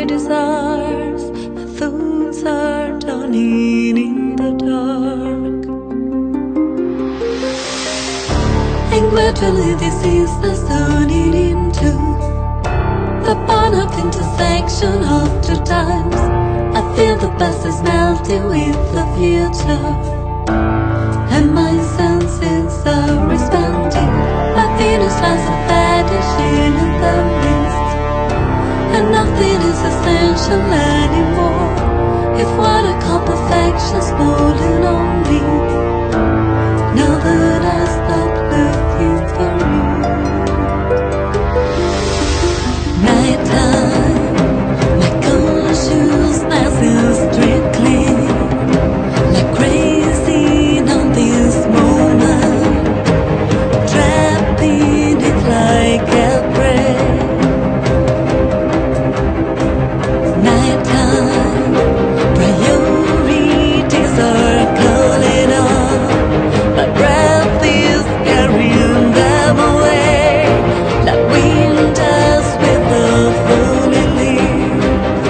my desires, my thoughts are turning in the dark. And gradually this is the turning into the point of intersection of two times. I feel the past is melting with the future, and my senses are expanding. My Venus lies a vanishing in the mist, and nothing is essential anymore. If what I call perfection's falling on me, now that I stopped looking for you. Nighttime, my consciousness is trickling like crazy on this moment, trapped in it like a prey. Nighttime, priorities are calling on, my breath is carrying them away like wind does with a falling leaf.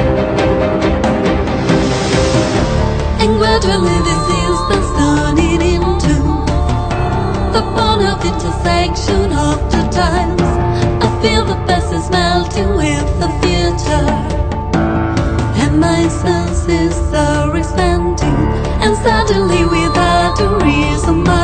And gradually this is the turning into the point of intersection of two times. I feel the past is melting with the future, and my senses are expanding. And suddenly without a reason, my